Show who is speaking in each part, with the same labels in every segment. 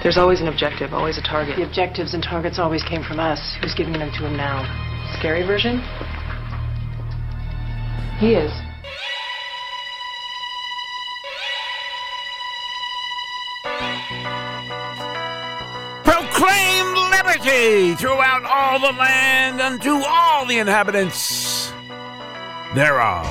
Speaker 1: There's always an objective, always a target.
Speaker 2: The objectives and targets always came from us. Who's giving them to him now?
Speaker 1: Scary version? He is.
Speaker 3: Proclaim liberty throughout all the land unto all the inhabitants thereof.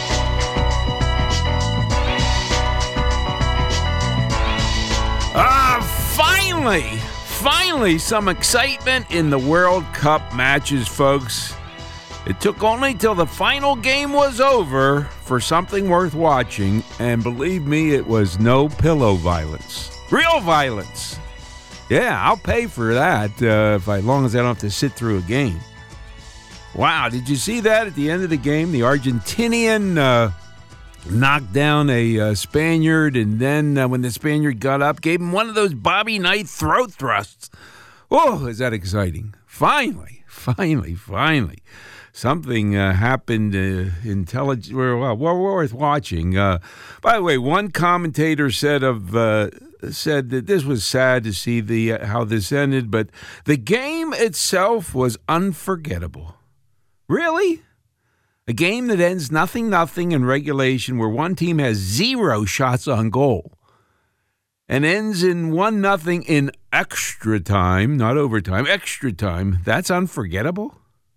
Speaker 3: Finally, some excitement in the World Cup matches, folks. It took only till the final game was over for something worth watching, and believe me, it was no pillow violence. Real violence. Yeah, I'll pay for that as long as I don't have to sit through a game. Wow, did you see that at the end of the game? The Argentinian knocked down a Spaniard, and then when the Spaniard got up, gave him one of those Bobby Knight throat thrusts. Oh, is that exciting. Finally. Something happened well, worth watching. By the way, one commentator said that this was sad to see how this ended, but the game itself was unforgettable. Really? A game that ends 0-0 in regulation, where one team has 0 shots on goal, and ends in 1-0 in extra time, not overtime, extra time. That's unforgettable?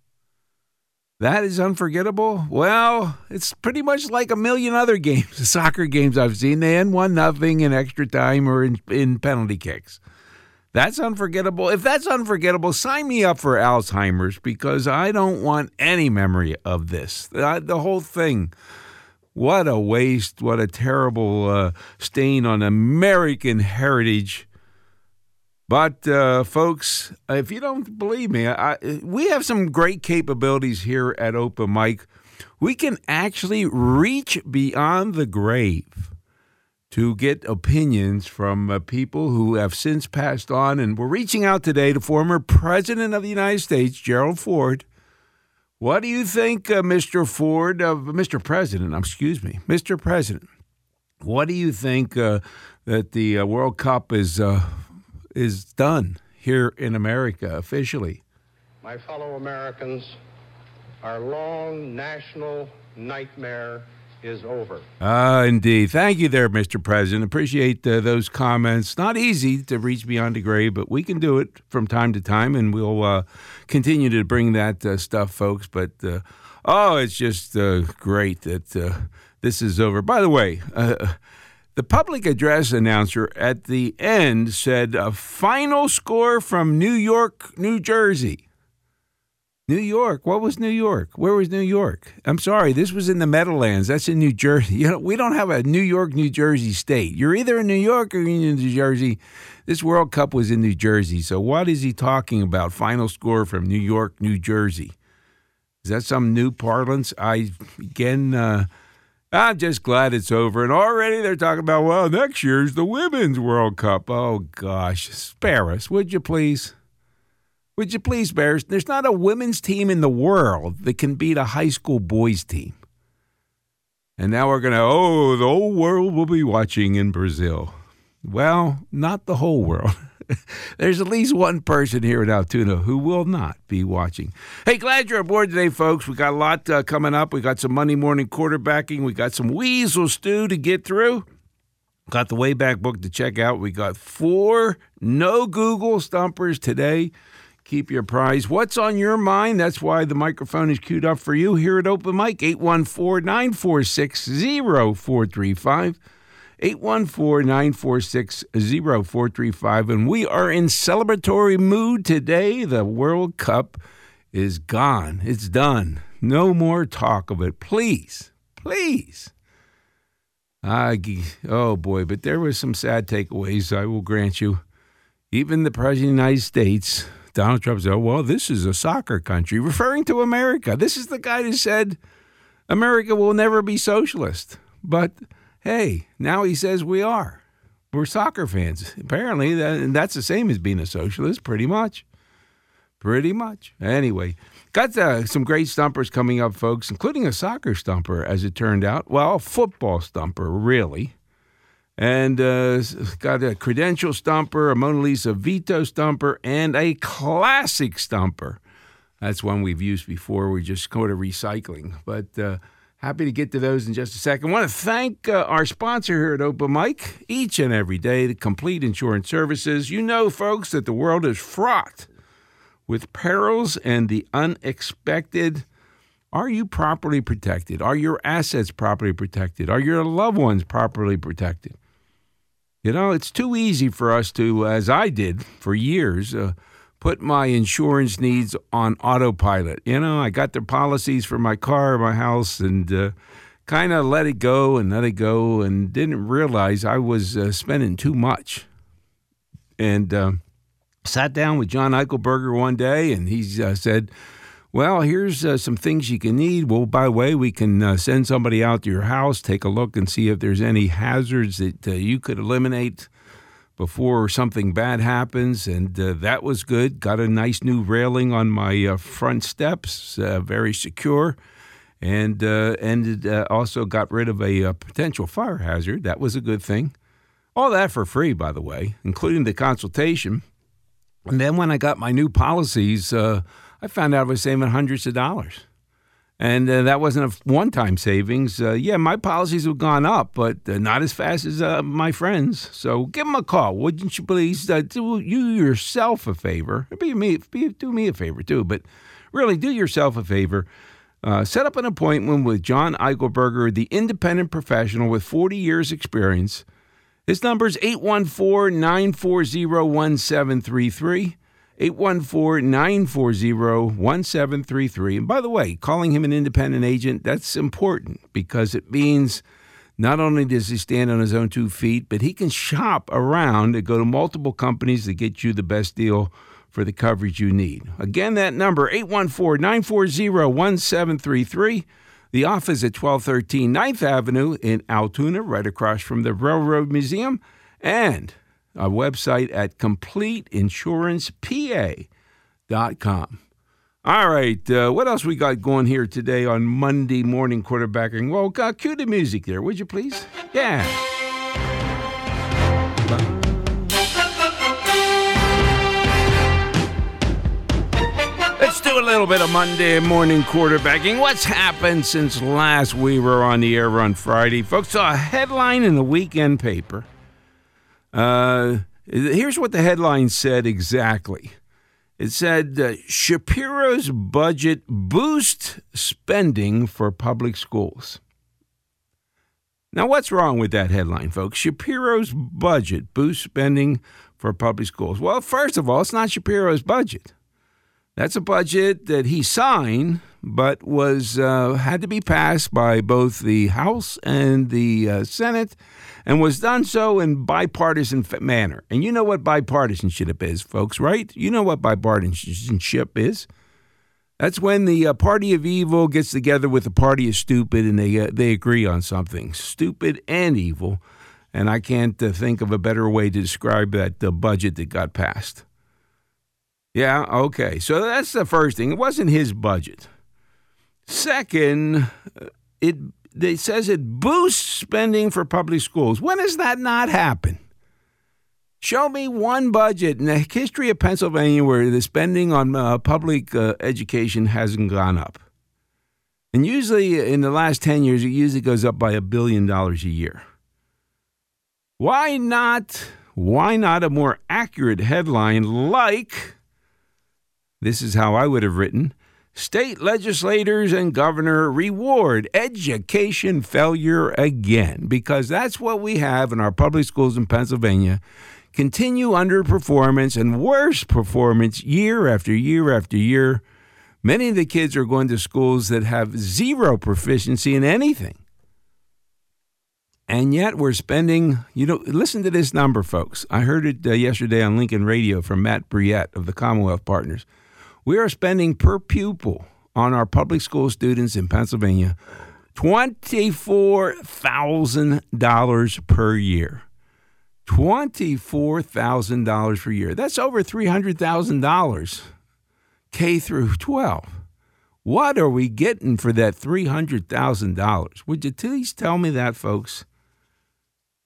Speaker 3: That is unforgettable? Well, it's pretty much like a million other games, soccer games I've seen. They end 1-0 in extra time or in penalty kicks. That's unforgettable. If that's unforgettable, sign me up for Alzheimer's, because I don't want any memory of this. The whole thing. What a waste. What a terrible stain on American heritage. But, folks, if you don't believe me, we have some great capabilities here at Open Mic. We can actually reach beyond the grave to get opinions from people who have since passed on. And we're reaching out today to former President of the United States, Gerald Ford. What do you think, Mr. Ford, Mr. President, Mr. President, what do you think that the World Cup is done here in America officially?
Speaker 4: My fellow Americans, our long national nightmare is over.
Speaker 3: Indeed. Thank you there, Mr. President. Appreciate those comments. Not easy to reach beyond the grave, but we can do it from time to time, and we'll continue to bring that stuff, folks. But, it's just great that this is over. By the way, the public address announcer at the end said a final score from New York, New Jersey. New York? What was New York? Where was New York? I'm sorry, this was in the Meadowlands. That's in New Jersey. We don't have a New York, New Jersey state. You're either in New York or in New Jersey. This World Cup was in New Jersey. So what is he talking about? Final score from New York, New Jersey. Is that some new parlance? I'm just glad it's over. And already they're talking about, well, next year's the Women's World Cup. Oh, gosh. Spare us, would you please? Would you please, Bears? There's not a women's team in the world that can beat a high school boys team. And now we're going to, the whole world will be watching in Brazil. Well, not the whole world. There's at least one person here in Altoona who will not be watching. Hey, glad you're aboard today, folks. We got a lot coming up. We got some Monday morning quarterbacking. We got some Weasel Stew to get through. Got the Wayback Book to check out. We got 4 no Google stumpers today. Keep your prize. What's on your mind? That's why the microphone is queued up for you here at Open Mic, 814-946-0435. 814-946-0435. And we are in celebratory mood today. The World Cup is gone. It's done. No more talk of it. Please. Oh, boy. But there were some sad takeaways, I will grant you. Even the President of the United States, Donald Trump, said, well, this is a soccer country, referring to America. This is the guy who said America will never be socialist. But hey, now he says we are. We're soccer fans. Apparently, that's the same as being a socialist, pretty much. Anyway, got some great stumpers coming up, folks, including a soccer stumper, as it turned out. Well, a football stumper, really. And got a credential stumper, a Mona Lisa Vito stumper, and a classic stumper. That's one we've used before. We just go to recycling. But happy to get to those in just a second. I want to thank our sponsor here at Open Mic each and every day, the Complete Insurance Services. You know, folks, that the world is fraught with perils and the unexpected. Are you properly protected? Are your assets properly protected? Are your loved ones properly protected? You know, it's too easy for us to, as I did for years, put my insurance needs on autopilot. You know, I got the policies for my car, my house, and kind of let it go and didn't realize I was spending too much. And sat down with John Eichelberger one day, and he said, well, here's some things you can need. Well, by the way, we can send somebody out to your house, take a look and see if there's any hazards that you could eliminate before something bad happens. And that was good. Got a nice new railing on my front steps, very secure. And also got rid of a potential fire hazard. That was a good thing. All that for free, by the way, including the consultation. And then when I got my new policies, I found out I was saving hundreds of dollars. And that wasn't a one-time savings. My policies have gone up, but not as fast as my friends. So give them a call. Wouldn't you please do you yourself a favor? Do me a favor, too. But really, do yourself a favor. Set up an appointment with John Eichelberger, the independent professional with 40 years' experience. His number is 814-940-1733. 814-940-1733. And by the way, calling him an independent agent, that's important because it means not only does he stand on his own 2 feet, but he can shop around and go to multiple companies to get you the best deal for the coverage you need. Again, that number, 814-940-1733. The office at 1213 9th Avenue in Altoona, right across from the Railroad Museum, and our website at CompleteInsurancePA.com. All right, what else we got going here today on Monday morning quarterbacking? Well, cue the music there, would you please? Yeah. Let's do a little bit of Monday morning quarterbacking. What's happened since last we were on the air on Friday? Folks, saw a headline in the weekend paper. Here's what the headline said exactly. It said, Shapiro's budget boosts spending for public schools. Now, what's wrong with that headline, folks? Shapiro's budget boosts spending for public schools. Well, first of all, it's not Shapiro's budget. That's a budget that he signed, but was had to be passed by both the House and the Senate, and was done so in bipartisan manner. And you know what bipartisanship is, folks, right? You know what bipartisanship is. That's when the party of evil gets together with the party of stupid, and they agree on something, stupid and evil. And I can't think of a better way to describe that budget that got passed. Yeah, okay. So that's the first thing. It wasn't his budget. Second, it says it boosts spending for public schools. When does that not happen? Show me one budget in the history of Pennsylvania where the spending on public education hasn't gone up. And usually in the last 10 years, it usually goes up by $1 billion a year. Why not a more accurate headline like, this is how I would have written, state legislators and governor reward education failure again, because that's what we have in our public schools in Pennsylvania. Continue underperformance and worse performance year after year after year. Many of the kids are going to schools that have zero proficiency in anything. And yet we're spending, listen to this number, folks. I heard it yesterday on Lincoln Radio from Matt Briette of the Commonwealth Partners. We are spending per pupil on our public school students in Pennsylvania $24,000 per year. $24,000 per year. That's over $300,000 K through 12. What are we getting for that $300,000? Would you please tell me that, folks?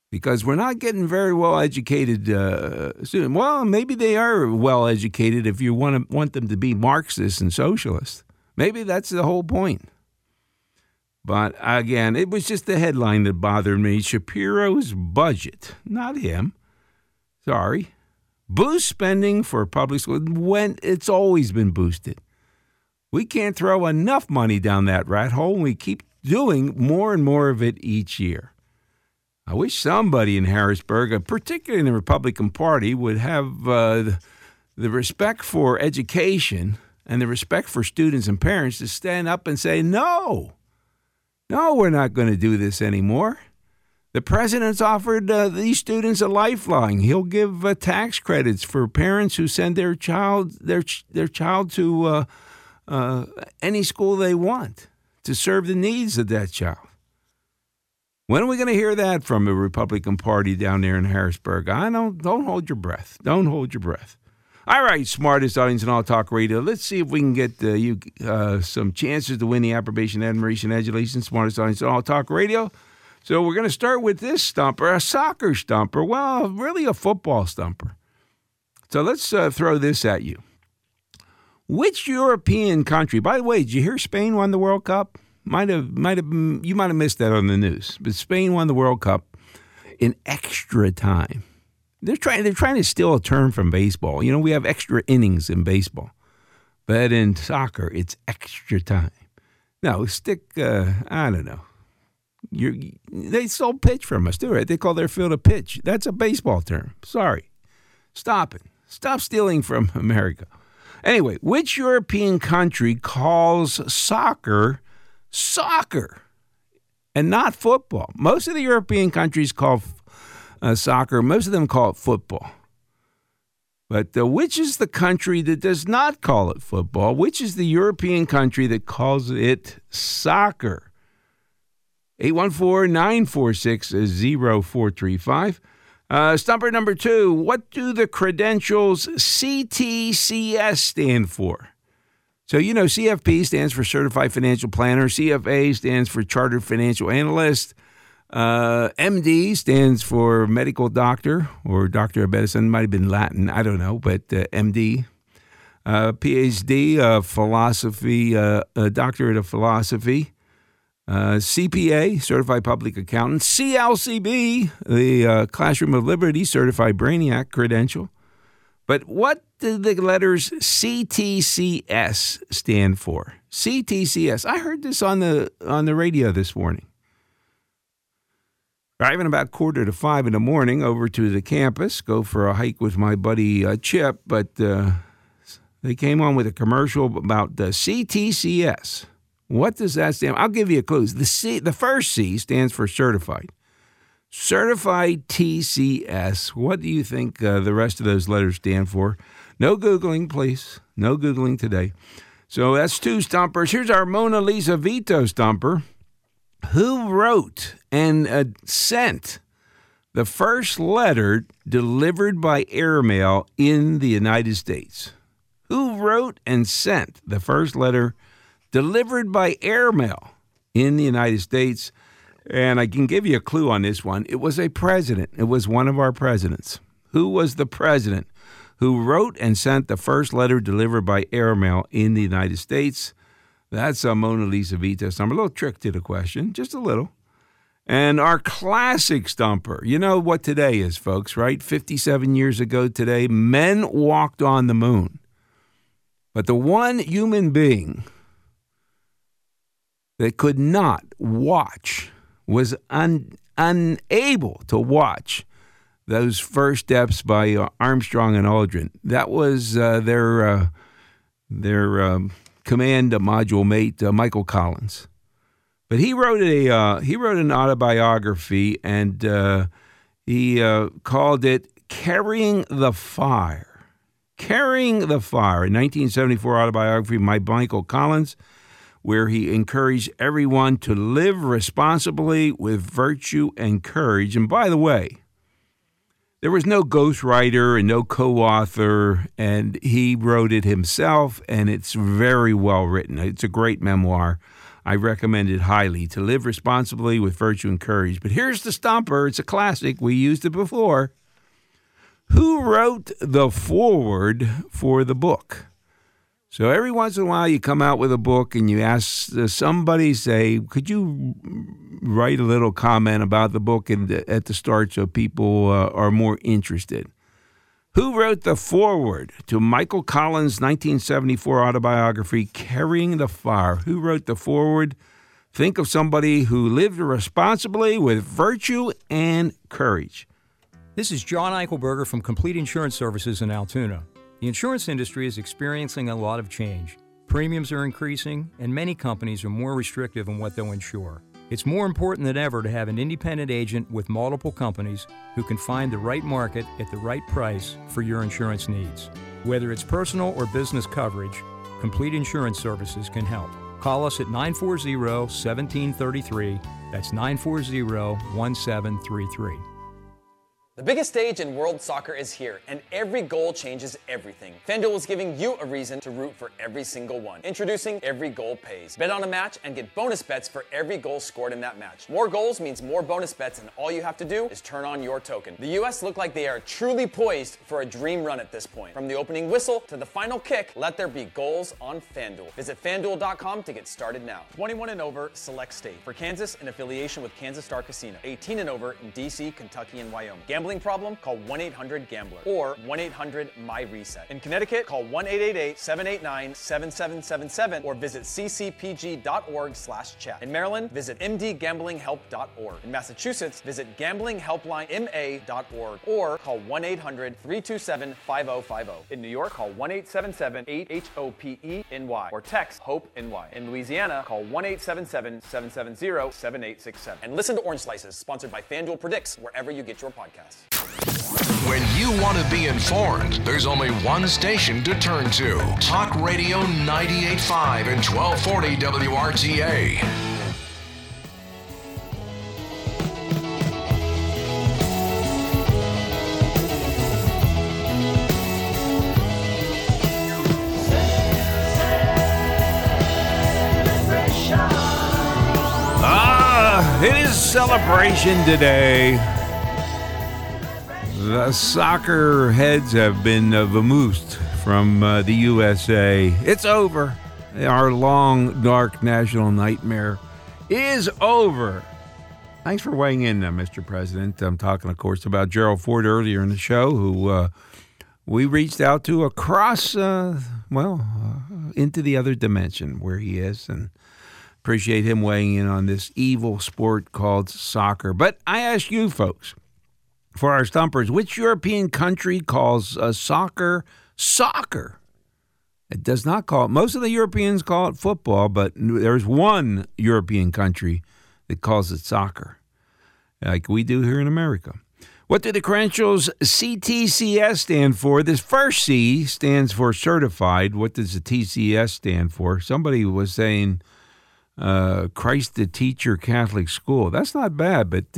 Speaker 3: because we're not getting very well-educated students. Well, maybe they are well-educated if you want them to be Marxists and socialists. Maybe that's the whole point. But again, it was just the headline that bothered me. Shapiro's budget, not him, sorry, boost spending for public schools when it's always been boosted. We can't throw enough money down that rat hole, and we keep doing more and more of it each year. I wish somebody in Harrisburg, particularly in the Republican Party, would have the respect for education and the respect for students and parents to stand up and say, no, we're not going to do this anymore. The president's offered these students a lifeline. He'll give tax credits for parents who send their child to any school they want to serve the needs of that child. When are we going to hear that from the Republican Party down there in Harrisburg? Don't hold your breath. Don't hold your breath. All right, smartest audience in all talk radio. Let's see if we can get you some chances to win the approbation, admiration, adulation, smartest audience in all talk radio. So we're going to start with this stumper, a soccer stumper. Well, really a football stumper. So let's throw this at you. Which European country? By the way, did you hear Spain won the World Cup? You might have missed that on the news. But Spain won the World Cup in extra time. They're trying to steal a term from baseball. You know, we have extra innings in baseball, but in soccer, it's extra time. No, I don't know. They stole pitch from us, too, right? They call their field a pitch. That's a baseball term. Sorry. Stop it. Stop stealing from America. Anyway, which European country calls soccer and not football? Most of the European countries call soccer. Most of them call it football. But which is the country that does not call it football? Which is the European country that calls it soccer? 814-946-0435. Stumper number 2, what do the credentials CTCS stand for? So, you know, CFP stands for Certified Financial Planner. CFA stands for Chartered Financial Analyst. MD stands for Medical Doctor or Doctor of Medicine. Might have been Latin. I don't know, but MD. PhD, Philosophy, Doctorate of Philosophy. CPA, Certified Public Accountant. CLCB, the Classroom of Liberty, Certified Brainiac credential. But what do the letters CTCS stand for? CTCS. I heard this on the radio this morning. Driving about 4:45 in the morning over to the campus, go for a hike with my buddy Chip, but they came on with a commercial about the CTCS. What does that stand for? I'll give you a clue. The first C stands for certified. Certified TCS. What do you think the rest of those letters stand for? No Googling, please. No Googling today. So that's 2 stumpers. Here's our Mona Lisa veto stumper. Who wrote and sent the first letter delivered by airmail in the United States? Who wrote and sent the first letter delivered by airmail in the United States? And I can give you a clue on this one. It was a president. It was one of our presidents. Who was the president who wrote and sent the first letter delivered by airmail in the United States? That's a Mona Lisa veto stumper. A little trick to the question, just a little. And our classic stumper. You know what today is, folks, right? 57 years ago today, men walked on the moon. But the one human being that could not watch, was unable to watch those first steps by Armstrong and Aldrin. That was their command module mate, Michael Collins. But he wrote an autobiography, and he called it "Carrying the Fire." Carrying the Fire, a 1974 autobiography by Michael Collins, where he encouraged everyone to live responsibly with virtue and courage. And by the way, there was no ghostwriter and no co-author, and he wrote it himself, and it's very well written. It's a great memoir. I recommend it highly. To live responsibly with virtue and courage. But here's the stumper. It's a classic. We used it before. Who wrote the foreword for the book? So every once in a while you come out with a book and you ask somebody, say, could you write a little comment about the book at the start so people are more interested? Who wrote the foreword to Michael Collins' 1974 autobiography, Carrying the Fire? Who wrote the foreword? Think of somebody who lived responsibly with virtue and courage.
Speaker 5: This is John Eichelberger from Complete Insurance Services in Altoona. The insurance industry is experiencing a lot of change. Premiums are increasing, and many companies are more restrictive in what they'll insure. It's more important than ever to have an independent agent with multiple companies who can find the right market at the right price for your insurance needs. Whether it's personal or business coverage, Complete Insurance Services can help. Call us at 940-1733. That's 940-1733.
Speaker 6: The biggest stage in world soccer is here, and every goal changes everything. FanDuel is giving you a reason to root for every single one. Introducing Every Goal Pays. Bet on a match and get bonus bets for every goal scored in that match. More goals means more bonus bets, and all you have to do is turn on your token. The U.S. look like they are truly poised for a dream run at this point. From the opening whistle to the final kick, let there be goals on FanDuel. Visit FanDuel.com to get started now. 21 and over, select state. For Kansas, in affiliation with Kansas Star Casino. 18 and over in D.C., Kentucky, and Wyoming. Gambling problem? Call 1-800-GAMBLER or 1-800-MY-RESET. In Connecticut, call 1-888-789-7777 or visit ccpg.org/chat. In Maryland, visit mdgamblinghelp.org. In Massachusetts, visit gamblinghelplinema.org or call 1-800-327-5050. In New York, call 1-877-8-HOPE-NY or text HOPE-NY. In Louisiana, call 1-877-770-7867. And listen to Orange Slices, sponsored by FanDuel Predicts, wherever you get your podcasts.
Speaker 7: When you want to be informed, there's only one station to turn to. Talk Radio 98.5 and 1240 WRTA.
Speaker 3: It is celebration today. The soccer heads have been vamoosed from the USA. It's over. Our long, dark national nightmare is over. Thanks for weighing in, Mr. President. I'm talking, of course, about Gerald Ford earlier in the show, who we reached out to across, into the other dimension where he is, and appreciate him weighing in on this evil sport called soccer. But I ask you folks, for our stumpers, which European country calls soccer soccer? It does not call it. Most of the Europeans call it football, but there's one European country that calls it soccer, like we do here in America. What do the credentials CTCS stand for? This first C stands for certified. What does the TCS stand for? Somebody was saying Christ the Teacher Catholic School. That's not bad, but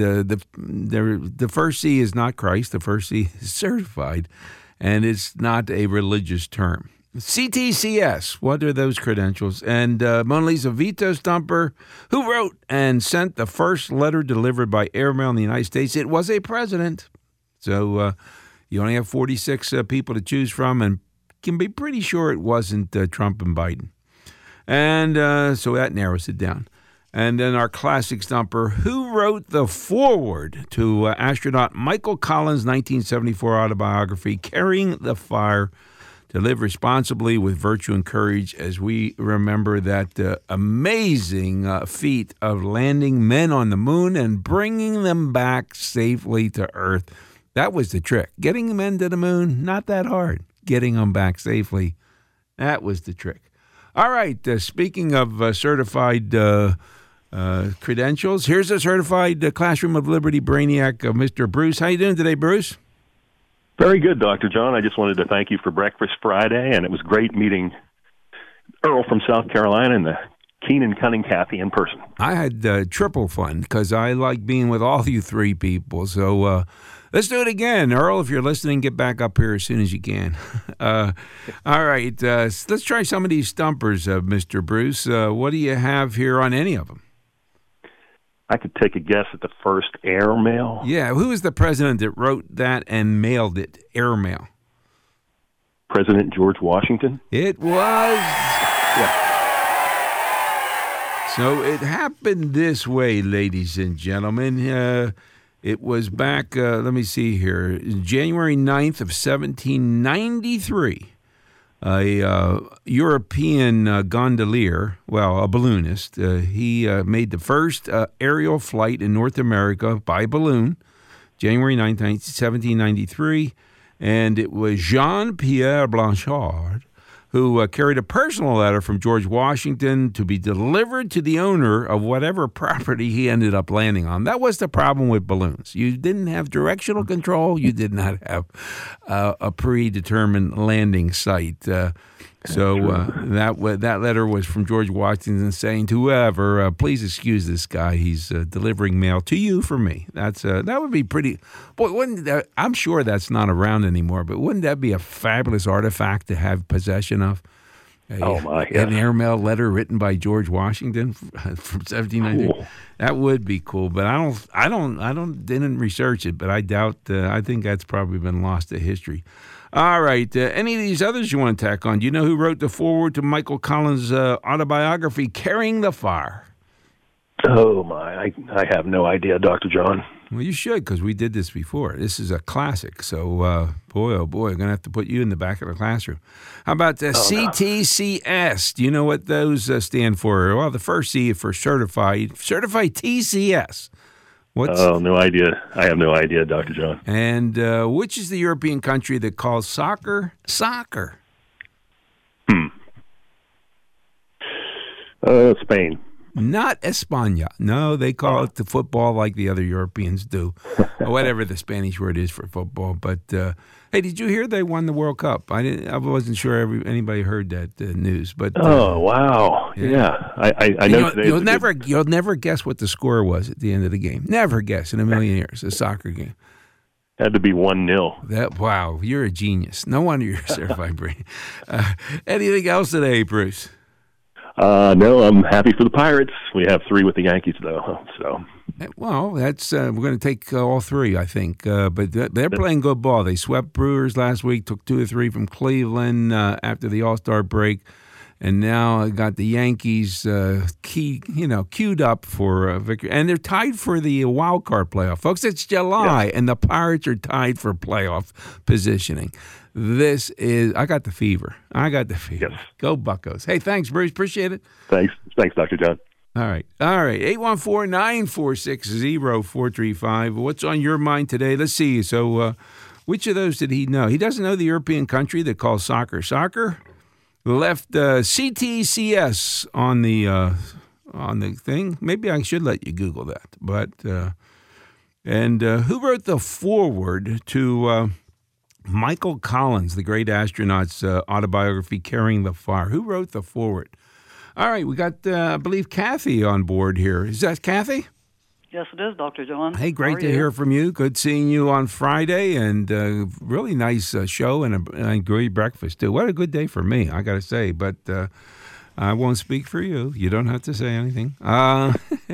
Speaker 3: the first C is not Christ. The first C is certified, and it's not a religious term. CTCS, what are those credentials? And Mona Lisa Vito Stumper, who wrote and sent the first letter delivered by airmail in the United States? It was a president. So you only have 46 people to choose from, and can be pretty sure it wasn't Trump and Biden. And so that narrows it down. And then our classic stumper, who wrote the foreword to astronaut Michael Collins' 1974 autobiography, Carrying the Fire, to live responsibly with virtue and courage, as we remember that amazing feat of landing men on the moon and bringing them back safely to Earth. That was the trick. Getting men to the moon, not that hard. Getting them back safely, that was the trick. All right, speaking of certified credentials, here's a certified Classroom of Liberty brainiac, Mr. Bruce. How you doing today, Bruce?
Speaker 8: Very good, Dr. John. I just wanted to thank you for Breakfast Friday, and it was great meeting Earl from South Carolina and the keen and cunning Kathy in person.
Speaker 3: I had triple fun because I like being with all you three people. So Let's do it again. Earl, if you're listening, get back up here as soon as you can. All right. Let's try some of these stumpers, Mr. Bruce. What do you have here on any of them?
Speaker 8: I could take a guess at the first airmail.
Speaker 3: Yeah. Who was the president that wrote that and mailed it, airmail?
Speaker 8: President George Washington.
Speaker 3: It was.
Speaker 8: Yeah.
Speaker 3: So it happened this way, ladies and gentlemen. It was back, let me see here, January 9th of 1793. A European gondolier, well, a balloonist, he made the first aerial flight in North America by balloon, January 9th, 1793. And it was Jean-Pierre Blanchard who carried a personal letter from George Washington to be delivered to the owner of whatever property he ended up landing on. That was the problem with balloons. You didn't have directional control. You did not have a predetermined landing site. That letter was from George Washington saying to whoever, please excuse this guy. He's delivering mail to you for me. That would be pretty. Boy, I'm sure that's not around anymore. But wouldn't that be a fabulous artifact to have possession of? An airmail letter written by George Washington from 1790. Cool. That would be cool. But I didn't research it. But I doubt. I think that's probably been lost to history. All right. Any of these others you want to tack on? Do you know who wrote the foreword to Michael Collins' autobiography, Carrying the Fire?
Speaker 8: Oh, my. I have no idea, Dr. John.
Speaker 3: Well, you should, because we did this before. This is a classic. So, boy, I'm going to have to put you in the back of the classroom. How about CTCS? Do you know what those stand for? Well, the first C for certified TCS.
Speaker 8: No idea. I have no idea, Dr. John.
Speaker 3: And which is the European country that calls soccer?
Speaker 8: Spain.
Speaker 3: Not España. No, they call it the football like the other Europeans do, or whatever the Spanish word is for football. But hey, did you hear they won the World Cup? I wasn't sure anybody heard that news. But
Speaker 8: wow, yeah. I know
Speaker 3: you'll never guess what the score was at the end of the game. Never guess in a million years. A soccer game.
Speaker 8: Had to be 1-0.
Speaker 3: Wow, you're a genius. No wonder you're a certified brain. Anything else today, Bruce?
Speaker 8: No, I'm happy for the Pirates. We have 3 with the Yankees, though. So,
Speaker 3: well, that's we're going to take all 3, I think. But they're playing good ball. They swept Brewers last week, took 2 or 3 from Cleveland after the All-Star break, and now got the Yankees queued up for victory. And they're tied for the wild card playoff, folks. It's July, and the Pirates are tied for playoff positioning. I got the fever. Yes. Go Buccos. Hey, thanks, Bruce. Appreciate it.
Speaker 8: Thanks, Dr. John.
Speaker 3: All right. 814-946-0435. What's on your mind today? Let's see. So which of those did he know? He doesn't know the European country that calls soccer. Soccer left CTCS on the thing. Maybe I should let you Google that. But who wrote the foreword to Michael Collins, the great astronaut's autobiography, Carrying the Fire? Who wrote the foreword? All right, we got, I believe, Kathy on board here. Is that Kathy?
Speaker 9: Yes, it is, Dr. John.
Speaker 3: Hey, great to hear from you. Good seeing you on Friday, and really nice show and a great breakfast, too. What a good day for me, I got to say, but I won't speak for you. You don't have to say anything.
Speaker 9: No,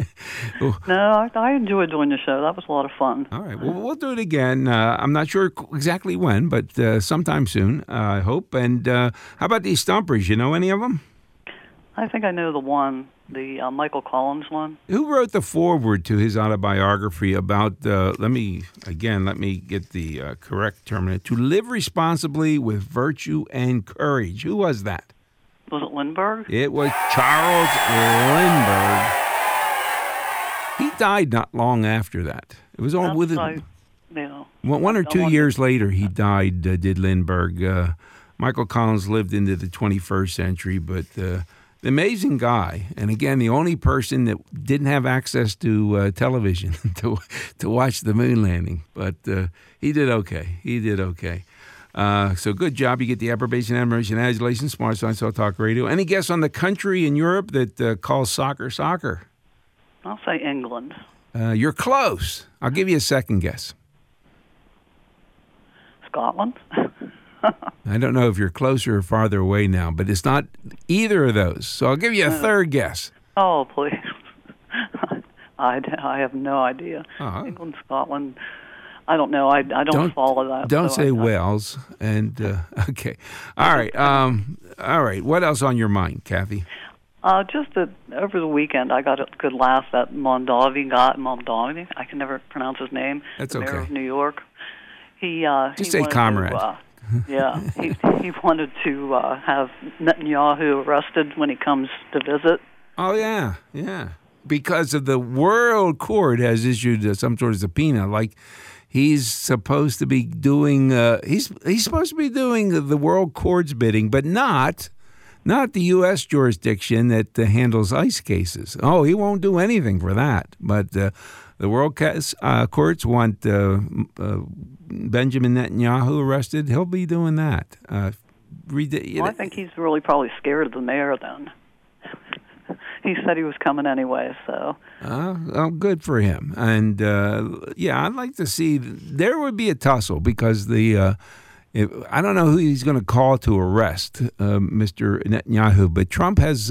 Speaker 9: I enjoyed doing the show. That was a lot of fun.
Speaker 3: All right. Well, we'll do it again. I'm not sure exactly when, but sometime soon, I hope. And how about these stumpers? You know any of them?
Speaker 9: I think I know the one, the Michael Collins one.
Speaker 3: Who wrote the foreword to his autobiography about, let me get the correct term, to live responsibly with virtue and courage? Who was that?
Speaker 9: Was it Lindbergh?
Speaker 3: It was Charles Lindbergh. He died not long after that. It was all with it. One or 2 years later, he died. Did Lindbergh? Michael Collins lived into the 21st century, but the amazing guy. And again, the only person that didn't have access to television to watch the moon landing. But he did okay. So good job. You get the approbation, admiration, adulation, Smart Science Talk Radio. Any guess on the country in Europe that calls soccer?
Speaker 9: I'll say England.
Speaker 3: You're close. I'll give you a second guess.
Speaker 9: Scotland.
Speaker 3: I don't know if you're closer or farther away now, but it's not either of those. So I'll give you a third guess.
Speaker 9: Oh, please. I have no idea. England, Scotland. I don't know. I don't follow that.
Speaker 3: Don't
Speaker 9: so
Speaker 3: say Wales. And okay, all right, all right. What else on your mind, Kathy?
Speaker 9: Just that over the weekend, I got a good laugh that Mondavi. I can never pronounce his name.
Speaker 3: That's
Speaker 9: the mayor
Speaker 3: okay.
Speaker 9: of New York.
Speaker 3: Just say comrade.
Speaker 9: He wanted to have Netanyahu arrested when he comes to visit.
Speaker 3: Oh yeah. Because of the World Court has issued some sort of subpoena, like he's supposed to be doing. He's supposed to be doing the World Court's bidding, but not the U.S. jurisdiction that handles ICE cases. Oh, he won't do anything for that. But the World Courts want Benjamin Netanyahu arrested. He'll be doing that.
Speaker 9: I think he's really probably scared of the mayor then. He said he was coming anyway, so.
Speaker 3: Well, good for him. And, I'd like to see, there would be a tussle because I don't know who he's going to call to arrest Mr. Netanyahu, but Trump has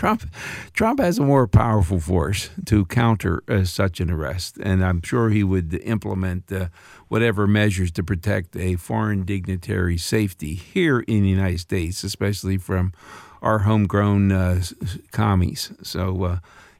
Speaker 3: a more powerful force to counter such an arrest, and I'm sure he would implement whatever measures to protect a foreign dignitary's safety here in the United States, especially from our homegrown commies. So,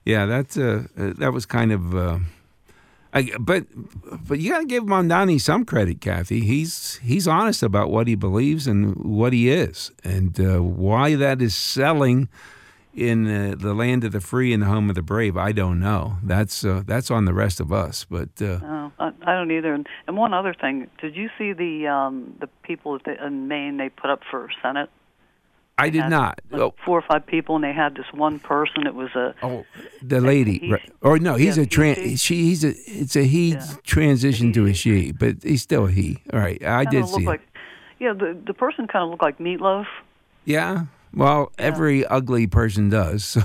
Speaker 3: that was kind of. But you got to give Mamdani some credit, Kathy. He's honest about what he believes and what he is, and why that is selling in the land of the free and the home of the brave. I don't know. That's on the rest of us. But
Speaker 9: I don't either. And one other thing, did you see the people in Maine they put up for Senate?
Speaker 3: I did not.
Speaker 9: 4 or 5 people, and they had this one person. It was
Speaker 3: the lady, right? Or no, he's a trans. He transitioned to a she, but he's still a he. All right, I did see it.
Speaker 9: The person kind of looked like Meatloaf.
Speaker 3: Yeah. Well, every ugly person does. So.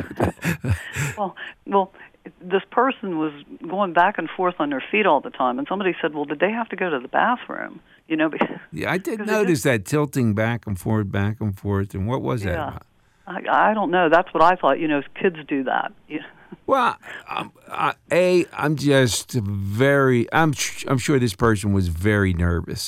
Speaker 9: well, this person was going back and forth on their feet all the time, and somebody said, "Well, did they have to go to the bathroom?"
Speaker 3: Yeah, I did notice that tilting back and forth, and what was that about?
Speaker 9: I don't know. That's what I thought. Kids do that.
Speaker 3: Well, I'm just very. I'm sure this person was very nervous,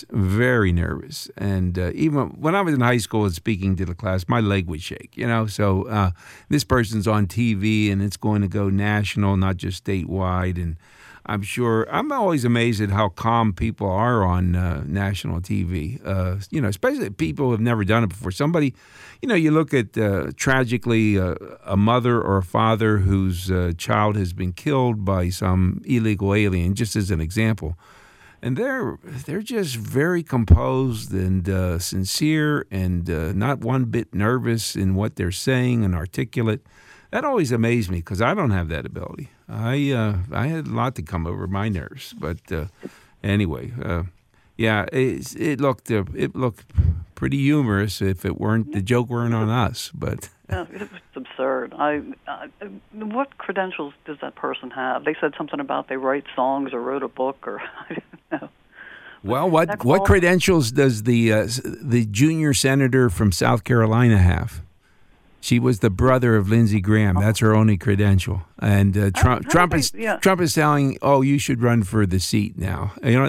Speaker 3: and even when I was in high school and speaking to the class, my leg would shake. So this person's on TV and it's going to go national, not just statewide, and I'm always amazed at how calm people are on national TV. Especially people who have never done it before. Somebody. You look at tragically a mother or a father whose child has been killed by some illegal alien, just as an example, and they're just very composed and sincere and not one bit nervous in what they're saying and articulate. That always amazed me because I don't have that ability. I had a lot to come over my nerves, but anyway. It looked pretty humorous if the joke weren't on us, but
Speaker 9: it was absurd. What credentials does that person have? They said something about they write songs or wrote a book, or I don't know.
Speaker 3: Well, what credentials does the junior senator from South Carolina have? She was the brother of Lindsey Graham. That's her only credential. And Trump is telling, you should run for the seat now.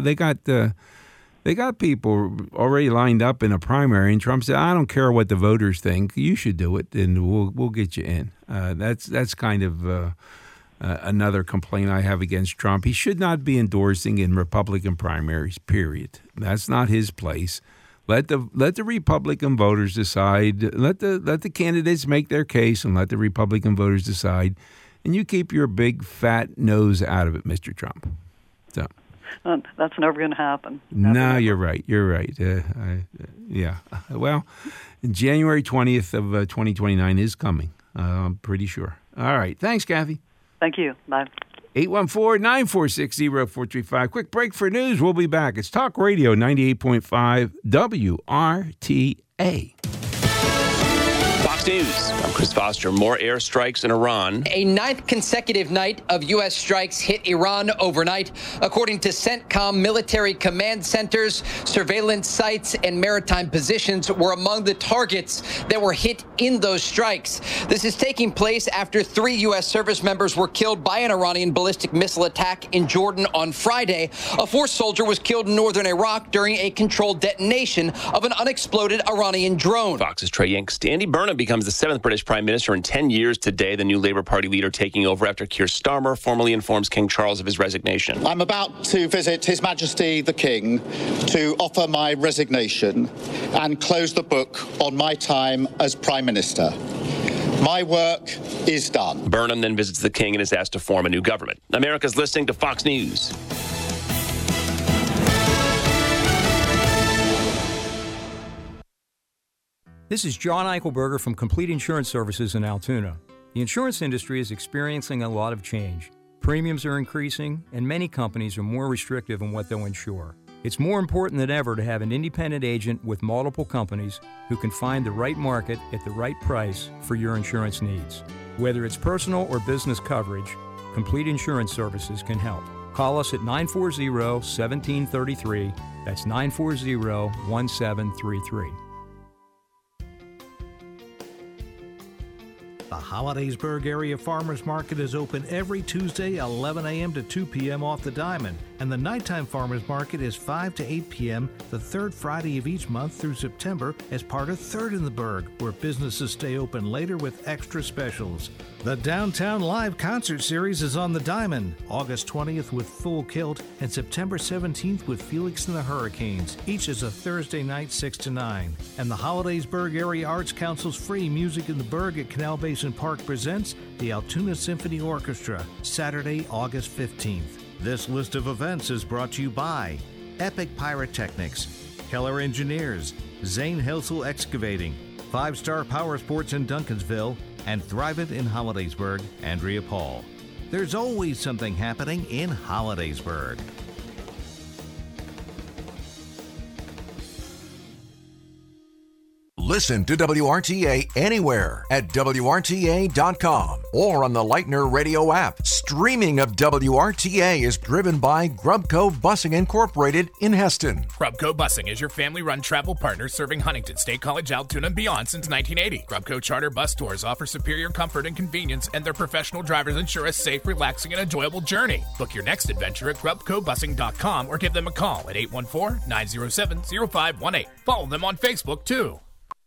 Speaker 3: They got people already lined up in a primary, and Trump said, "I don't care what the voters think. You should do it, and we'll get you in." That's kind of another complaint I have against Trump. He should not be endorsing in Republican primaries. Period. That's not his place. Let the Republican voters decide. Let the candidates make their case, and let the Republican voters decide. And you keep your big fat nose out of it, Mr. Trump. So.
Speaker 9: That's never going to happen.
Speaker 3: No, you're right. You're right. Well, January 20th of 2029 is coming. I'm pretty sure. All right. Thanks, Kathy.
Speaker 9: Thank you. Bye.
Speaker 3: 814-946-0435. Quick break for news. We'll be back. It's Talk Radio 98.5 WRTA.
Speaker 10: News, I'm Chris Foster. More airstrikes in Iran.
Speaker 11: A ninth consecutive night of U.S. strikes hit Iran overnight. According to CENTCOM, military command centers, surveillance sites, and maritime positions were among the targets that were hit in those strikes. This is taking place after 3 U.S. service members were killed by an Iranian ballistic missile attack in Jordan on Friday. A fourth soldier was killed in northern Iraq during a controlled detonation of an unexploded Iranian drone.
Speaker 10: Fox's Trey Yanks. Andy Burnham becomes the 7th British Prime Minister in 10 years today, the new Labour Party leader taking over after Keir Starmer formally informs King Charles of his resignation.
Speaker 12: I'm about to visit His Majesty the King to offer my resignation and close the book on my time as Prime Minister. My work is done.
Speaker 10: Burnham then visits the King and is asked to form a new government. America's listening to Fox News.
Speaker 5: This is John Eichelberger from Complete Insurance Services in Altoona. The insurance industry is experiencing a lot of change. Premiums are increasing, and many companies are more restrictive in what they'll insure. It's more important than ever to have an independent agent with multiple companies who can find the right market at the right price for your insurance needs. Whether it's personal or business coverage, Complete Insurance Services can help. Call us at 940-1733. That's 940-1733.
Speaker 13: The Hollidaysburg Area Farmers Market is open every Tuesday, 11 a.m. to 2 p.m. off the Diamond. And the nighttime Farmers Market is 5 to 8 p.m. the third Friday of each month through September as part of Third in the Burg, where businesses stay open later with extra specials. The Downtown Live Concert Series is on the Diamond, August 20th with Full Kilt and September 17th with Felix and the Hurricanes. Each is a Thursday night, 6 to 9. And the Hollidaysburg Area Arts Council's free Music in the Burg at Canal Basin Park presents the Altoona Symphony Orchestra, Saturday, August 15th. This list of events is brought to you by Epic Pyrotechnics, Keller Engineers, Zane Helsel Excavating, 5-Star Power Sports in Duncansville, and Thrivent in Hollidaysburg, Andrea Paul. There's always something happening in Hollidaysburg.
Speaker 7: Listen to WRTA anywhere at WRTA.com or on the Lightner Radio app. Streaming of WRTA is driven by Grubco Busing Incorporated in Heston.
Speaker 14: Grubco Busing is your family-run travel partner serving Huntington, State College, Altoona, and beyond since 1980. Grubco charter bus tours offer superior comfort and convenience, and their professional drivers ensure a safe, relaxing, and enjoyable journey. Book your next adventure at GrubcoBusing.com or give them a call at 814-907-0518. Follow them on Facebook, too.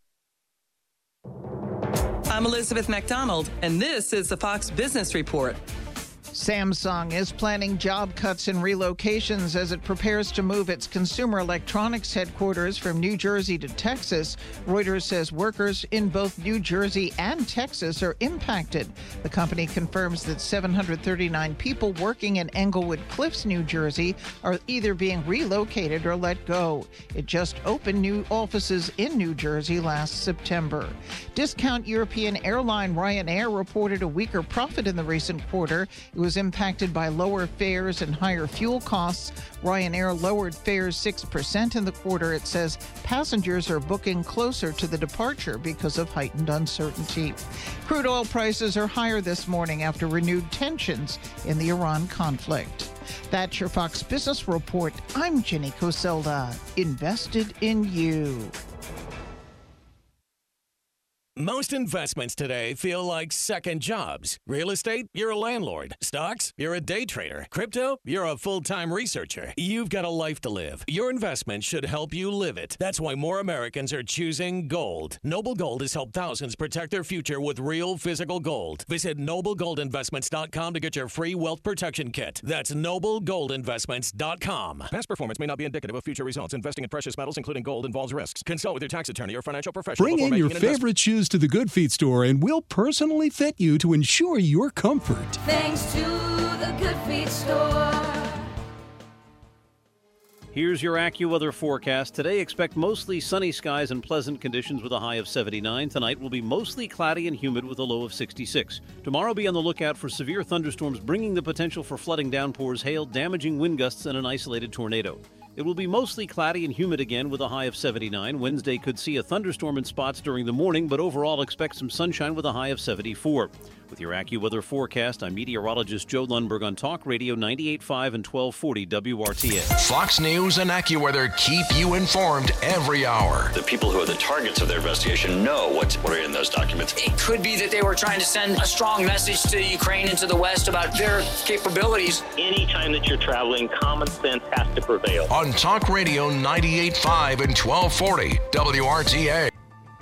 Speaker 15: I'm Elizabeth McDonald, and this is the Fox Business Report.
Speaker 16: Samsung is planning job cuts and relocations as it prepares to move its consumer electronics headquarters from New Jersey to Texas. Reuters says workers in both New Jersey and Texas are impacted. The company confirms that 739 people working in Englewood Cliffs, New Jersey, are either being relocated or let go. It just opened new offices in New Jersey last September. Discount European airline Ryanair reported a weaker profit in the recent quarter. It was impacted by lower fares and higher fuel costs. Ryanair lowered fares 6% in the quarter. It says passengers are booking closer to the departure because of heightened uncertainty. Crude oil prices are higher this morning after renewed tensions in the Iran conflict. That's your Fox Business Report. I'm Jenny Coselda. Invested in you.
Speaker 17: Most investments today feel like second jobs. Real estate, you're a landlord. Stocks, you're a day trader. Crypto, you're a full-time researcher. You've got a life to live. Your investment should help you live it. That's why more Americans are choosing gold. Noble Gold has helped thousands protect their future with real physical gold. Visit NobleGoldInvestments.com to get your free wealth protection kit. That's NobleGoldInvestments.com. Past performance may not be indicative of future results. Investing in precious metals, including gold, involves risks. Consult with your tax attorney or financial professional.
Speaker 18: Bring in your favorite shoes to the Good Feet store, and we'll personally fit you to ensure your comfort.
Speaker 19: Thanks to the Good Feet store.
Speaker 20: Here's your AccuWeather forecast. Today, expect mostly sunny skies and pleasant conditions with a high of 79. Tonight will be mostly cloudy and humid with a low of 66. Tomorrow, be on the lookout for severe thunderstorms, bringing the potential for flooding, downpours, hail, damaging wind gusts, and an isolated tornado. It will be mostly cloudy and humid again with a high of 79. Wednesday could see a thunderstorm in spots during the morning, but overall expect some sunshine with a high of 74. With your AccuWeather forecast, I'm meteorologist Joe Lundberg on Talk Radio 98.5 and 1240 WRTA.
Speaker 7: Fox News and AccuWeather keep you informed every hour.
Speaker 21: The people who are the targets of their investigation know what are in those documents.
Speaker 22: It could be that they were trying to send a strong message to Ukraine and to the West about their capabilities.
Speaker 21: Anytime that you're traveling, common sense has to prevail.
Speaker 7: On Talk Radio 98.5 and 1240 WRTA.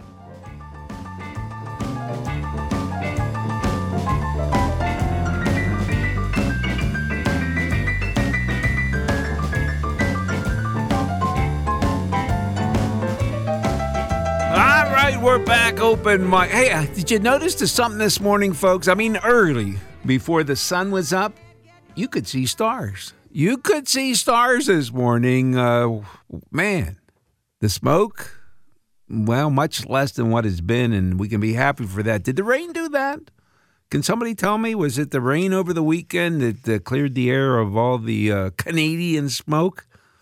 Speaker 3: We're back open mic. Hey, did you notice something this morning, folks? I mean, early, before the sun was up, you could see stars. You could see stars this morning. Man, the smoke, well, much less than what it's been, and we can be happy for that. Did the rain do that? Can somebody tell me, was it the rain over the weekend that cleared the air of all the Canadian smoke?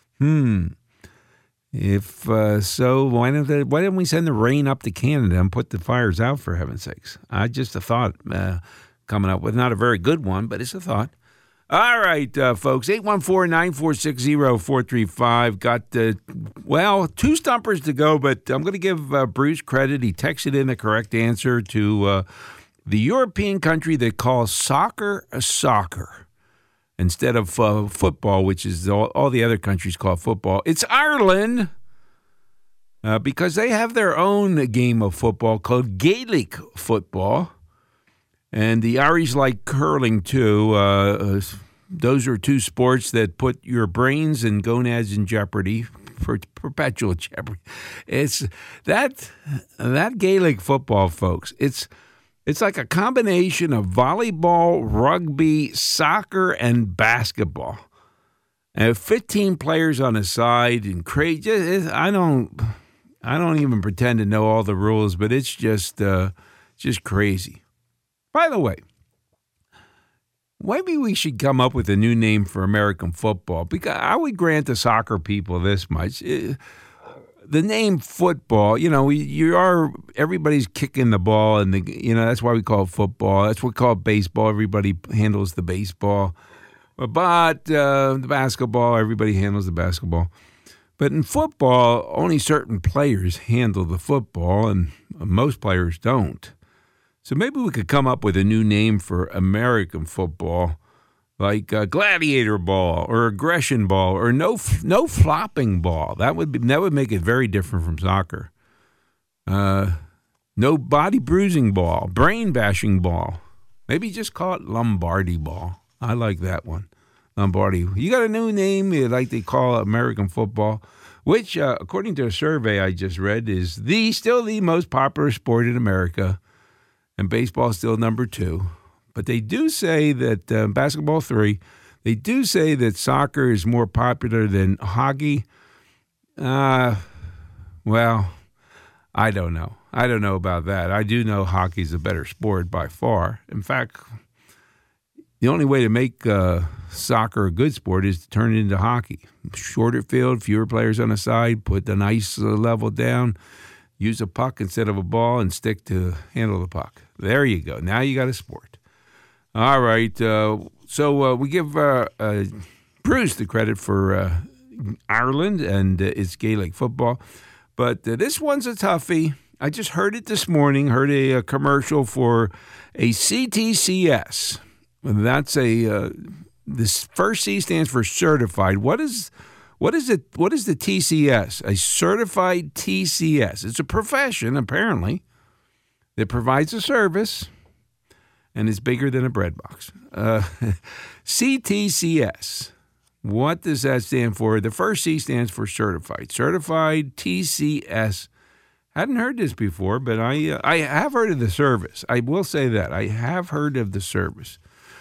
Speaker 3: If so, why don't we send the rain up to Canada and put the fires out, for heaven's sakes? I just a thought coming up with, not a very good one, but it's a thought. All right, folks, 814-946-0435. Got, 2 stumpers to go, but I'm going to give Bruce credit. He texted in the correct answer to the European country that calls soccer instead of football, which is all the other countries call football. It's Ireland, because they have their own game of football called Gaelic football. And the Irish like curling, too. Those are two sports that put your brains and gonads in jeopardy, for perpetual jeopardy. It's that Gaelic football, folks. It's like a combination of volleyball, rugby, soccer, and basketball. And 15 players on a side, and crazy. I don't even pretend to know all the rules, but it's just crazy. By the way, maybe we should come up with a new name for American football, because I would grant the soccer people this much. The name football, everybody's kicking the ball, and that's why we call it football. That's what we call it baseball. Everybody handles the baseball. But the basketball, everybody handles the basketball. But in football, only certain players handle the football, and most players don't. So maybe we could come up with a new name for American football, like gladiator ball or aggression ball or no flopping ball. That would make it very different from soccer. No body bruising ball, brain bashing ball. Maybe just call it Lombardi ball. I like that one. Lombardi. You got a new name like they call American football, which, according to a survey I just read, is still the most popular sport in America, and baseball is still number 2. But they do say that basketball 3. They do say that soccer is more popular than hockey. Well, I don't know. I don't know about that. I do know hockey's a better sport by far. In fact, the only way to make soccer a good sport is to turn it into hockey. Shorter field, fewer players on the side, put the ice level down, use a puck instead of a ball, and stick to handle the puck. There you go. Now you got a sport. All right. So we give Bruce the credit for Ireland and its Gaelic football. But this one's a toughie. I just heard it this morning, heard a commercial for a CTCS. That's this first C stands for certified. What is it? What is the TCS? A certified TCS. It's a profession, apparently, that provides a service and is bigger than a bread box. CTCS. What does that stand for? The first C stands for certified. Certified TCS. Hadn't heard this before, but I have heard of the service. I will say that. I have heard of the service.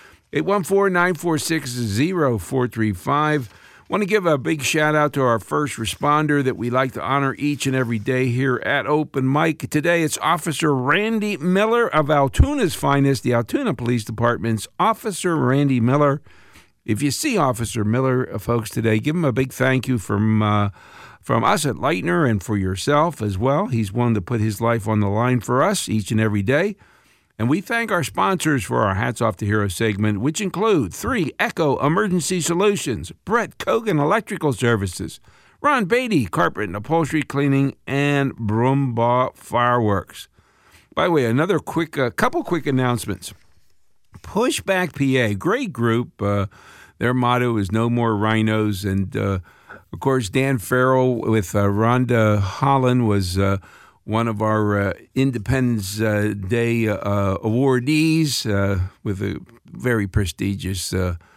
Speaker 3: 814-946-0435. Want to give a big shout out to our first responder that we like to honor each and every day here at Open Mic. Today it's Officer Randy Miller of Altoona's finest, the Altoona Police Department's Officer Randy Miller. If you see Officer Miller, folks, today, give him a big thank you from us at Leitner and for yourself as well. He's willing to put his life on the line for us each and every day. And we thank our sponsors for our Hats Off to Heroes segment, which include 3 Echo Emergency Solutions, Brett Kogan Electrical Services, Ron Beatty Carpet and Upholstery Cleaning, and Brumbaugh Fireworks. By the way, another couple quick announcements. Pushback PA, great group. Their motto is No More Rhinos. And, of course, Dan Farrell with Rhonda Holland was one of our Independence Day awardees with a very prestigious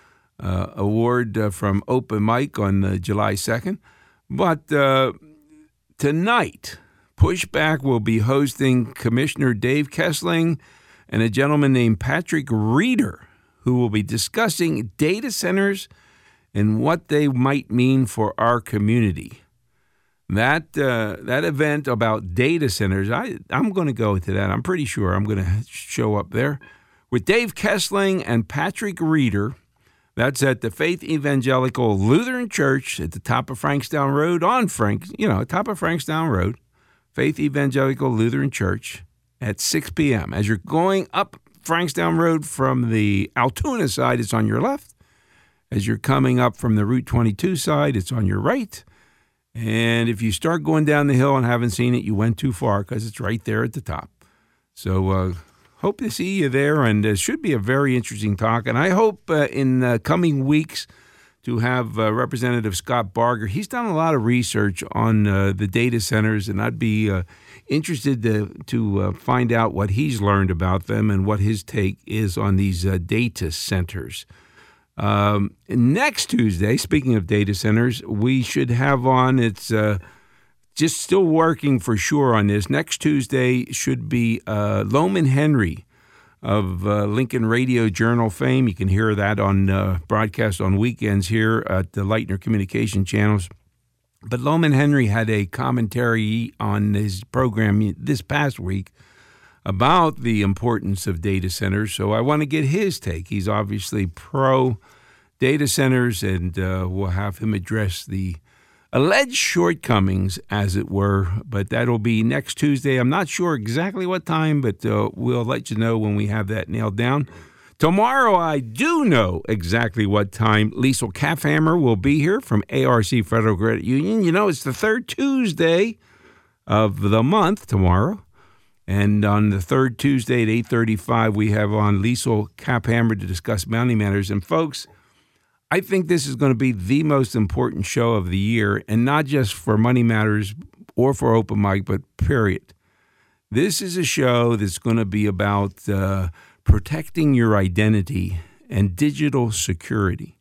Speaker 3: award from Open Mic on July 2nd. But tonight, Pushback will be hosting Commissioner Dave Kessling and a gentleman named Patrick Reeder, who will be discussing data centers and what they might mean for our community. That event about data centers, I'm going to go to that. I'm pretty sure I'm going to show up there with Dave Kessling and Patrick Reeder. That's at the Faith Evangelical Lutheran Church at the top of Frankstown Road top of Frankstown Road, Faith Evangelical Lutheran Church at 6 p.m. As you're going up Frankstown Road from the Altoona side, it's on your left. As you're coming up from the Route 22 side, it's on your right. And if you start going down the hill and haven't seen it, you went too far because it's right there at the top. So hope to see you there, and it should be a very interesting talk. And I hope in coming weeks to have Representative Scott Barger. He's done a lot of research on the data centers, and I'd be interested to find out what he's learned about them and what his take is on these data centers. Next Tuesday, speaking of data centers, we should have on, it's just still working for sure on this. Next Tuesday should be Loman Henry of Lincoln Radio Journal fame. You can hear that on broadcast on weekends here at the Leitner Communication Channels. But Loman Henry had a commentary on his program this past week about the importance of data centers, so I want to get his take. He's obviously pro data centers, and we'll have him address the alleged shortcomings, as it were, but that'll be next Tuesday. I'm not sure exactly what time, but we'll let you know when we have that nailed down. Tomorrow, I do know exactly what time Liesl Kaffhammer will be here from ARC Federal Credit Union. You know, it's the third Tuesday of the month tomorrow. And on the third Tuesday at 8:35, we have on Liesl Kaffhammer to discuss money matters. And folks, I think this is going to be the most important show of the year, and not just for Money Matters or for Open Mic, but period. This is a show that's going to be about protecting your identity and digital security.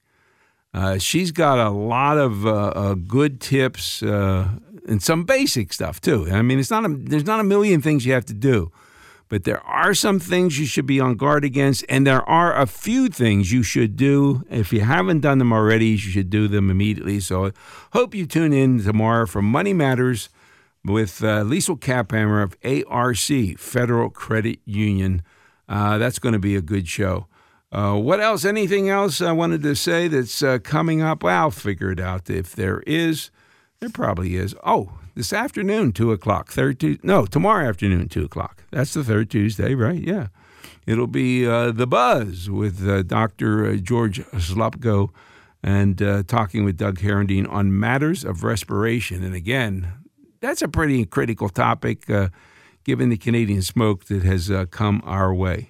Speaker 3: She's got a lot of good tips and some basic stuff, too. I mean, there's not a million things you have to do. But there are some things you should be on guard against, and there are a few things you should do. If you haven't done them already, you should do them immediately. So I hope you tune in tomorrow for Money Matters with Liesl Kaffhammer of ARC Federal Credit Union. That's going to be a good show. What else? Anything else I wanted to say that's coming up? Well, I'll figure it out if there is. There probably is. Oh, this afternoon, 2 o'clock. Tomorrow afternoon, 2 o'clock. That's the third Tuesday, right? Yeah. It'll be The Buzz with Dr. George Slupko and talking with Doug Herendine on matters of respiration. And again, that's a pretty critical topic given the Canadian smoke that has come our way.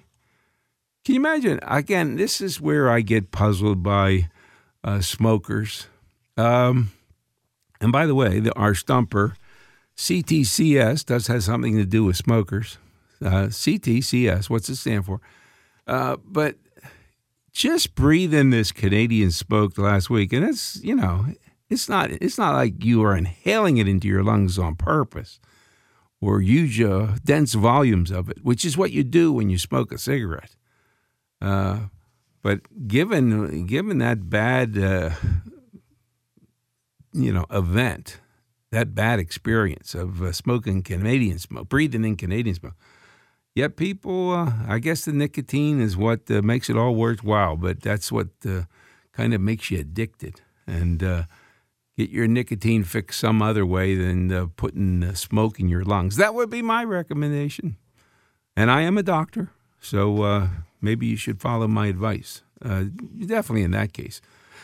Speaker 3: Can you imagine? Again, this is where I get puzzled by smokers. And by the way, our stumper, CTCS, does have something to do with smokers. CTCS, what's it stand for? But just breathe in this Canadian smoke last week, and it's not like you are inhaling it into your lungs on purpose or use dense volumes of it, which is what you do when you smoke a cigarette. But given that bad event, that bad experience of smoking Canadian smoke, breathing in Canadian smoke. Yet people, I guess the nicotine is what makes it all worthwhile, but that's what kind of makes you addicted. And get your nicotine fix some other way than putting smoke in your lungs. That would be my recommendation. And I am a doctor, so maybe you should follow my advice. Definitely in that case.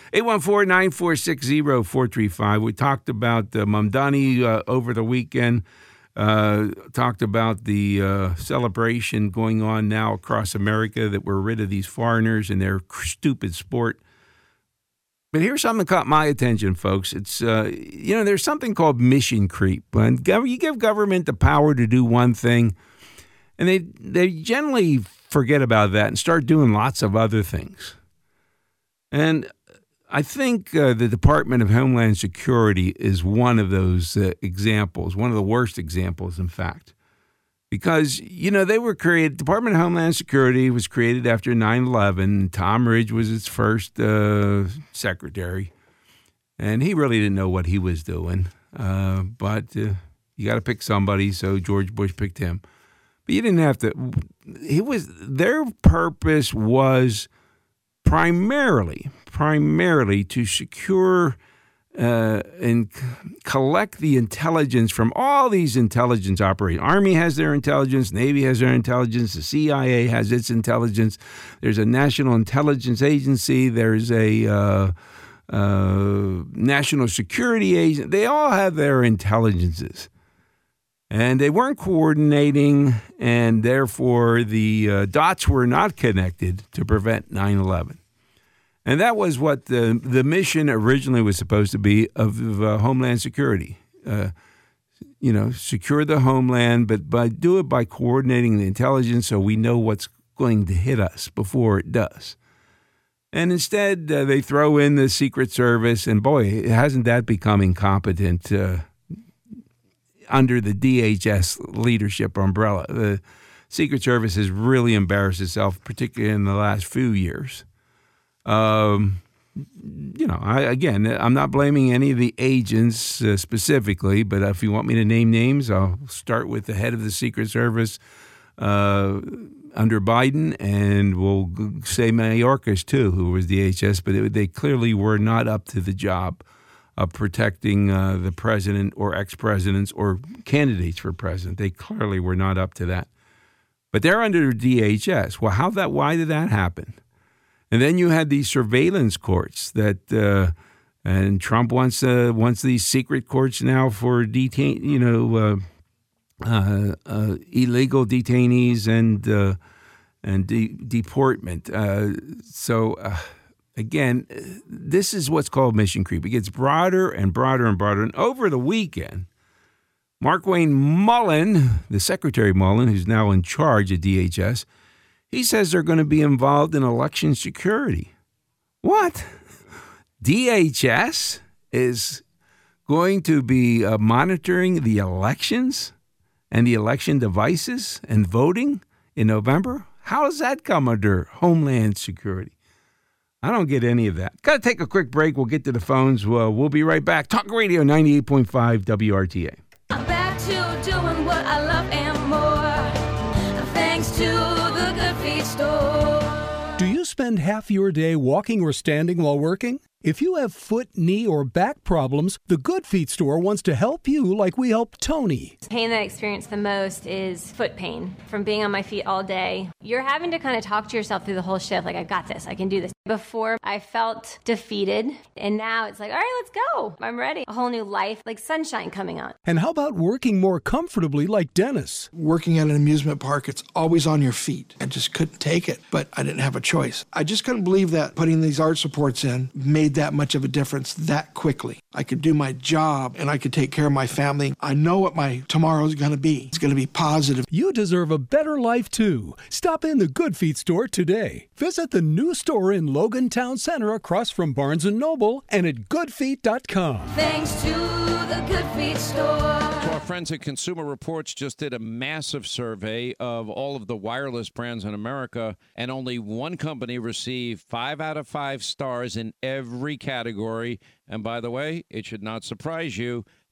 Speaker 3: 814-946-0435. We talked about Mamdani over the weekend. Talked about the celebration going on now across America that we're rid of these foreigners and their stupid sport. But here's something that caught my attention, folks. It's, there's something called mission creep. When you give government the power to do one thing, and they generally forget about that and start doing lots of other things. And I think the Department of Homeland Security is one of those examples, one of the worst examples, in fact. Because, they were created, Department of Homeland Security was created after 9/11. Tom Ridge was its first secretary. And he really didn't know what he was doing. But you got to pick somebody, so George Bush picked him. But you didn't have to. Their purpose was primarily to secure and collect the intelligence from all these intelligence operations. Army has their intelligence, Navy has their intelligence, the CIA has its intelligence. There's a National Intelligence Agency. There's a National Security Agency. They all have their intelligences. And they weren't coordinating, and therefore the dots were not connected to prevent 9/11. And that was what the mission originally was supposed to be of Homeland Security. Secure the homeland, but do it by coordinating the intelligence so we know what's going to hit us before it does. And instead, they throw in the Secret Service, and boy, hasn't that become incompetent under the DHS leadership umbrella. The Secret Service has really embarrassed itself, particularly in the last few years. I'm not blaming any of the agents specifically, but if you want me to name names, I'll start with the head of the Secret Service under Biden, and we'll say Mayorkas too, who was DHS, but they clearly were not up to the job of protecting the president or ex-presidents or candidates for president. They clearly were not up to that. But they're under DHS. Well, why did that happen? And then you had these surveillance courts that, and Trump wants these secret courts now for illegal detainees and deportment. Again, this is what's called mission creep. It gets broader and broader and broader. And over the weekend, Markwayne Mullin, the Secretary Mullin, who's now in charge at DHS, he says they're going to be involved in election security. What? DHS is going to be monitoring the elections and the election devices and voting in November? How does that come under Homeland Security? I don't get any of that. Got to take a quick break. We'll get to the phones. We'll be right back. Talk Radio 98.5 WRTA.
Speaker 19: I'm back to doing what I love and more. Thanks to the Good Feet store.
Speaker 18: Do you spend half your day walking or standing while working? If you have foot, knee, or back problems, the Good Feet store wants to help you like we helped Tony.
Speaker 1: The pain that I experience the most is foot pain from being on my feet all day. You're having to kind of talk to yourself through the whole shift, like, I got this, I can do this. Before, I felt defeated, and now it's like, all right, let's go. I'm ready. A whole new life, like sunshine coming on.
Speaker 18: And how about working more comfortably like Dennis?
Speaker 2: Working at an amusement park, it's always on your feet. I just couldn't take it, but I didn't have a choice. I just couldn't believe that putting these arch supports in made that much of a difference that quickly. I could do my job and I could take care of my family. I know what my tomorrow is going to be. It's going to be positive.
Speaker 18: You deserve a better life too. Stop in the Good Feet store today. Visit the new store in Logan Town Center across from Barnes & Noble and at goodfeet.com.
Speaker 19: Thanks to the Good Feet store.
Speaker 23: So our friends at Consumer Reports just did a massive survey of all of the wireless brands in America, and only one company received 5 out of 5 stars in every category. And by the way, it should not surprise you,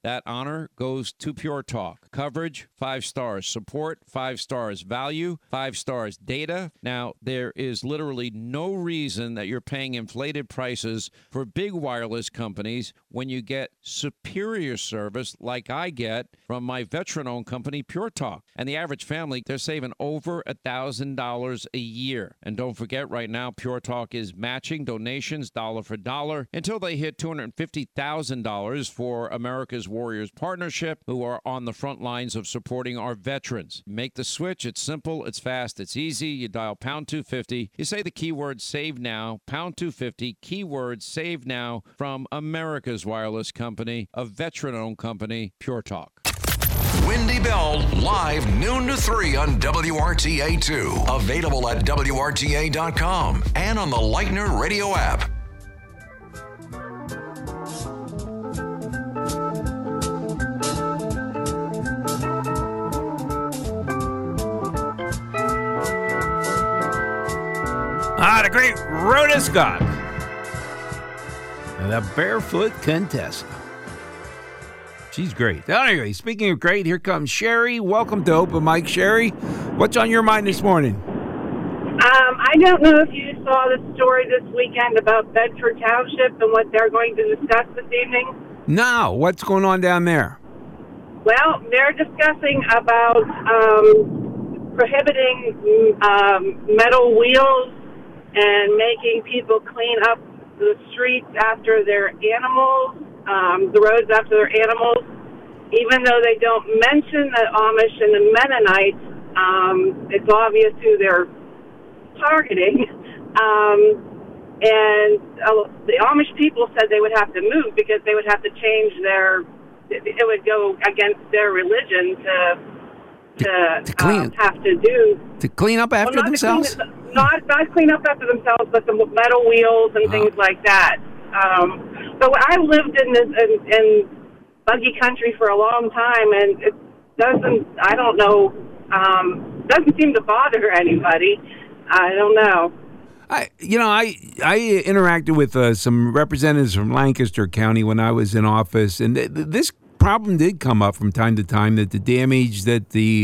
Speaker 23: That honor goes to Pure Talk. Coverage, 5 stars. Support, 5 stars. Value, 5 stars. Data. Now, there is literally no reason that you're paying inflated prices for big wireless companies when you get superior service like I get from my veteran-owned company, Pure Talk. And the average family, they're saving over $1,000 a year. And don't forget, right now, Pure Talk is matching donations dollar for dollar until they hit $250,000 for America's Warriors Partnership, who are on the front lines of supporting our veterans. Make the switch. It's simple, it's fast, it's easy. You dial pound 250. You say the keyword save now, pound 250, keyword save now from America's wireless company, a veteran-owned company, Pure Talk.
Speaker 7: Wendy Bell, live noon to 3 on WRTA2. Available at WRTA.com and on the Lightner Radio app.
Speaker 3: The great Rhoda Scott. The Barefoot Contessa. She's great. Anyway, speaking of great, here comes Sherry. Welcome to Open Mic, Sherry. What's on your mind this morning?
Speaker 4: I don't know if you saw the story this weekend about Bedford Township and what they're going to discuss this evening.
Speaker 3: No. What's going on down there?
Speaker 4: Well, they're discussing about prohibiting metal wheels and making people clean up the streets after their animals, the roads after their animals, even though they don't mention the Amish and the Mennonites. It's obvious who they're targeting. And the Amish people said they would have to move because they would have to change it would go against their religion to
Speaker 3: clean up after themselves?
Speaker 4: Not clean up after themselves, but the metal wheels and things like that. But I've lived in buggy country for a long time, and it doesn't seem to bother anybody. I don't know.
Speaker 3: I interacted with some representatives from Lancaster County when I was in office, and this problem did come up from time to time, that the damage that the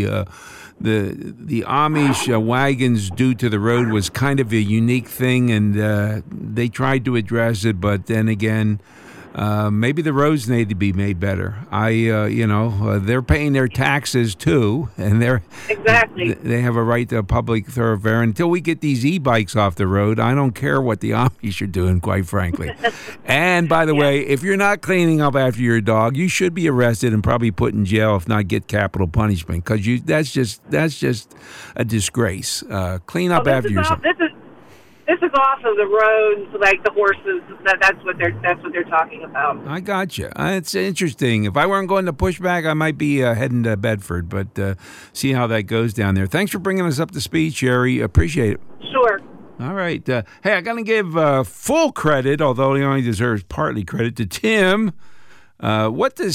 Speaker 3: Amish wagons do to the road was kind of a unique thing, and they tried to address it, but then again, maybe the roads need to be made better. They're paying their taxes too, and they have a right to a public thoroughfare. Until we get these e-bikes off the road, I don't care what the Amish are doing, quite frankly. And by the way, if you're not cleaning up after your dog, you should be arrested and probably put in jail, if not get capital punishment, because that's just a disgrace. Clean up after yourself.
Speaker 4: This is off of the roads, like the horses. That's what they're talking about.
Speaker 3: I got you. It's interesting. If I weren't going to pushback, I might be heading to Bedford, but see how that goes down there. Thanks for bringing us up to speed, Sherry. Appreciate it.
Speaker 4: Sure.
Speaker 3: All right. Hey, I got to give full credit, although he only deserves partly credit, to Tim. What does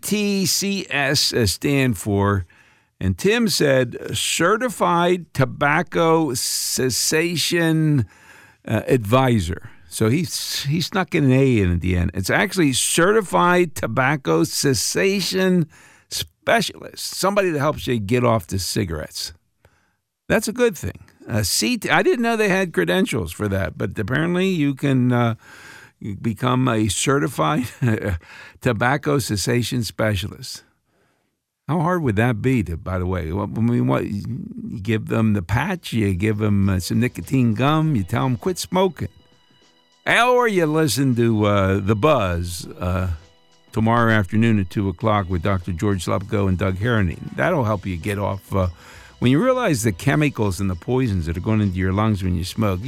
Speaker 3: CTCS stand for? And Tim said Certified Tobacco Cessation Advisor. So he snuck an A in at the end. It's actually Certified Tobacco Cessation Specialist, somebody that helps you get off the cigarettes. That's a good thing. I didn't know they had credentials for that, but apparently you can become a Certified Tobacco Cessation Specialist. How hard would that be, by the way? I mean, what, you give them the patch, you give them some nicotine gum, you tell them quit smoking. Or you listen to The Buzz tomorrow afternoon at 2 o'clock with Dr. George Slupko and Doug Harrington. That'll help you get off. When you realize the chemicals and the poisons that are going into your lungs when you smoke,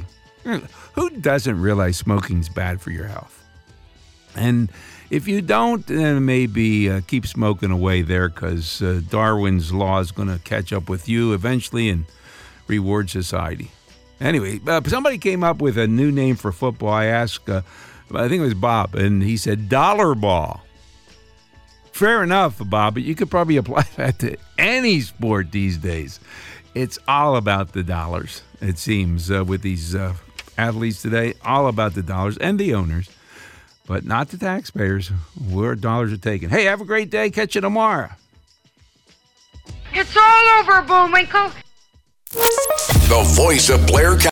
Speaker 3: who doesn't realize smoking's bad for your health? And if you don't, then maybe keep smoking away there, because Darwin's law is going to catch up with you eventually and reward society. Anyway, somebody came up with a new name for football. I asked, I think it was Bob, and he said dollar ball. Fair enough, Bob, but you could probably apply that to any sport these days. It's all about the dollars, it seems, with these athletes today, all about the dollars and the owners. but not the taxpayers where dollars are taken. Hey, have a great day. Catch you tomorrow.
Speaker 6: It's all over, Bullwinkle.
Speaker 7: The voice of Blair County.